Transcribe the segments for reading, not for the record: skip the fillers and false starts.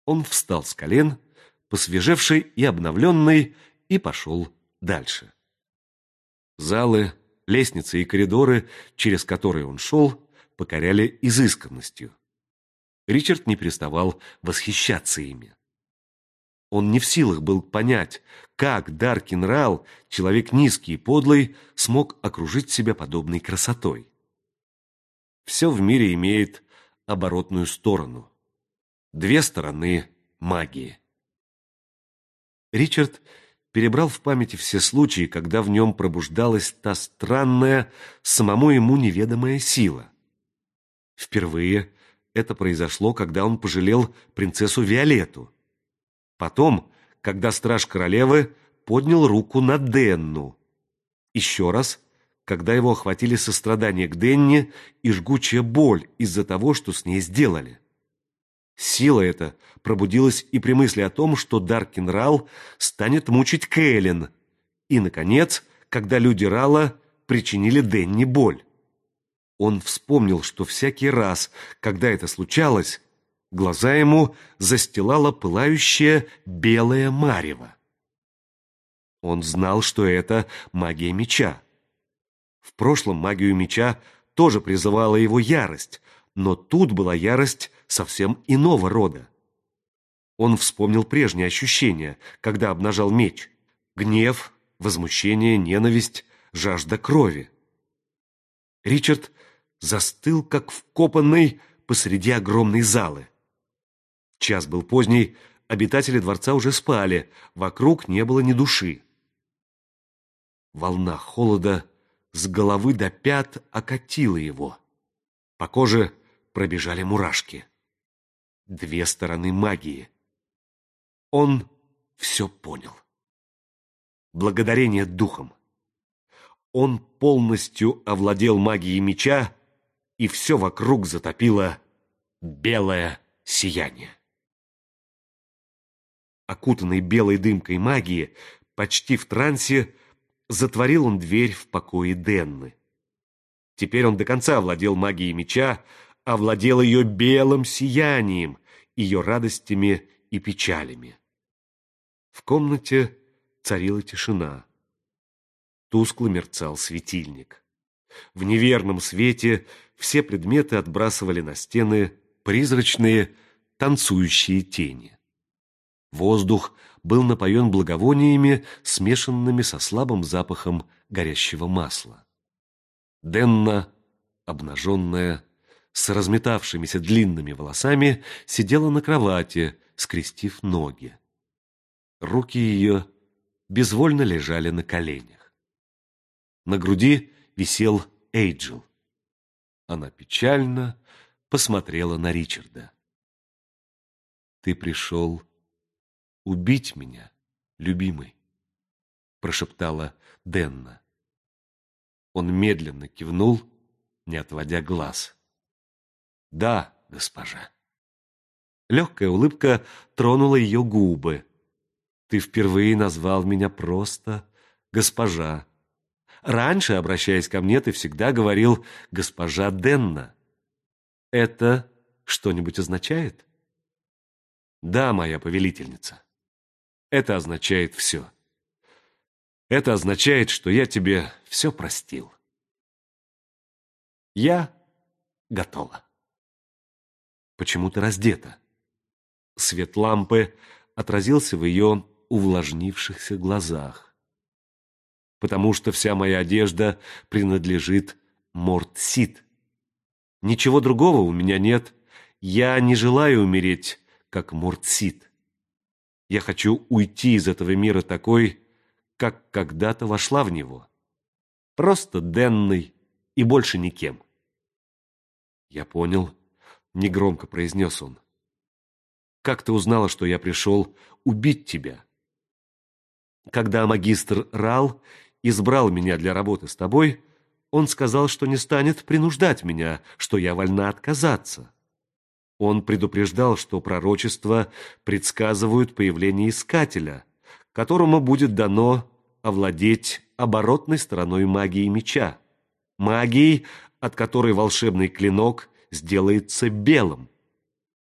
Он встал с колен, посвежевший и обновленный, и пошел дальше. Залы, лестницы и коридоры, через которые он шел, покоряли изысканностью. Ричард не переставал восхищаться ими. Он не в силах был понять, как Даркин Рал, человек низкий и подлый, смог окружить себя подобной красотой. Все в мире имеет оборотную сторону. Две стороны магии. Ричард перебрал в памяти все случаи, когда в нем пробуждалась та странная, самому ему неведомая сила. Впервые это произошло, когда он пожалел принцессу Виолетту. Потом, когда страж королевы поднял руку на Денну. Еще раз, когда его охватили сострадание к Денне и жгучая боль из-за того, что с ней сделали. Сила эта пробудилась и при мысли о том, что Даркин Рал станет мучить Кэлен. И, наконец, когда люди Рала причинили Денне боль. Он вспомнил, что всякий раз, когда это случалось, глаза ему застилала пылающая белая марево. Он знал, что это магия меча. В прошлом магию меча тоже призывала его ярость, но тут была ярость совсем иного рода. Он вспомнил прежние ощущения, когда обнажал меч: гнев, возмущение, ненависть, жажда крови. Ричард застыл, как вкопанный посреди огромной залы. Час был поздний, обитатели дворца уже спали, вокруг не было ни души. Волна холода с головы до пят окатила его. По коже пробежали мурашки. Две стороны магии. Он все понял. Благодарение духам. Он полностью овладел магией меча, и все вокруг затопило белое сияние. Окутанный белой дымкой магии, почти в трансе, затворил он дверь в покое Денны. Теперь он до конца овладел магией меча, овладел ее белым сиянием, ее радостями и печалями. В комнате царила тишина. Тускло мерцал светильник. В неверном свете все предметы отбрасывали на стены призрачные танцующие тени. Воздух был напоен благовониями, смешанными со слабым запахом горящего масла. Денна, обнаженная, с разметавшимися длинными волосами, сидела на кровати, скрестив ноги. Руки ее безвольно лежали на коленях. На груди висел Эйджел. Она печально посмотрела на Ричарда. «Ты пришел убить меня, любимый», — прошептала Денна. Он медленно кивнул, не отводя глаз. «Да, госпожа». Легкая улыбка тронула ее губы. «Ты впервые назвал меня просто госпожа. Раньше, обращаясь ко мне, ты всегда говорил «госпожа Денна». Это что-нибудь означает?» «Да, моя повелительница. Это означает все. Это означает, что я тебе все простил. Я готова». «Почему ты раздета?» Свет лампы отразился в ее увлажнившихся глазах. «Потому что вся моя одежда принадлежит Морт-Сид. Ничего другого у меня нет. Я не желаю умереть, как Морт-Сид. Я хочу уйти из этого мира такой, как когда-то вошла в него. Просто Денной и больше никем». «Я понял», — негромко произнес он. «Как ты узнала, что я пришел убить тебя?» «Когда магистр Рал избрал меня для работы с тобой, он сказал, что не станет принуждать меня, что я вольна отказаться. Он предупреждал, что пророчества предсказывают появление искателя, которому будет дано овладеть оборотной стороной магии меча, магией, от которой волшебный клинок сделается белым.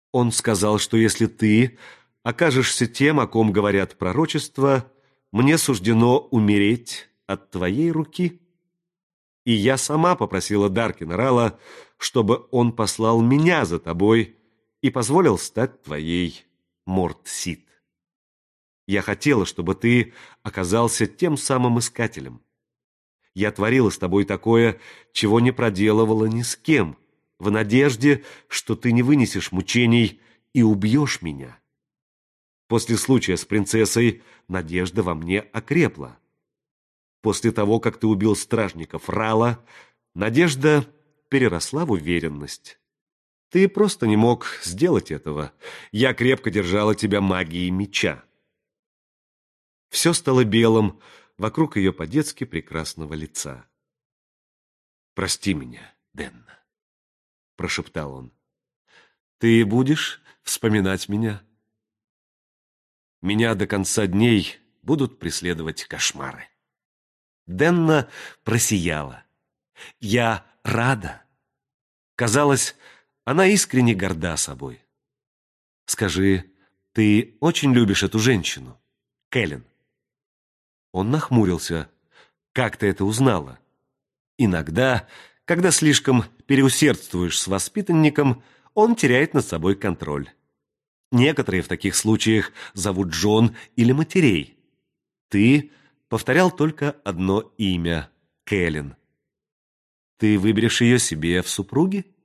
Он сказал, что если ты окажешься тем, о ком говорят пророчества, мне суждено умереть от твоей руки. И я сама попросила Даркина Рала, чтобы он послал меня за тобой и позволил стать твоей Морт-Сид. Я хотела, чтобы ты оказался тем самым искателем. Я творила с тобой такое, чего не проделывала ни с кем, в надежде, что ты не вынесешь мучений и убьешь меня. После случая с принцессой надежда во мне окрепла. После того, как ты убил стражников Рала, надежда переросла в уверенность. Ты просто не мог сделать этого. Я крепко держала тебя магией меча. Все стало белым вокруг ее по-детски прекрасного лица. «Прости меня, Денна», — прошептал он. «Ты будешь вспоминать меня? Меня до конца дней будут преследовать кошмары». Денна просияла. «Я рада». Казалось, она искренне горда собой. «Скажи, ты очень любишь эту женщину, Кэлен?» Он нахмурился. «Как ты это узнала?» Иногда, когда слишком переусердствуешь с воспитанником, он теряет над собой контроль. Некоторые в таких случаях зовут Джон или матерей. Ты повторял только одно имя — Кэлен. Ты выберешь ее себе в супруги?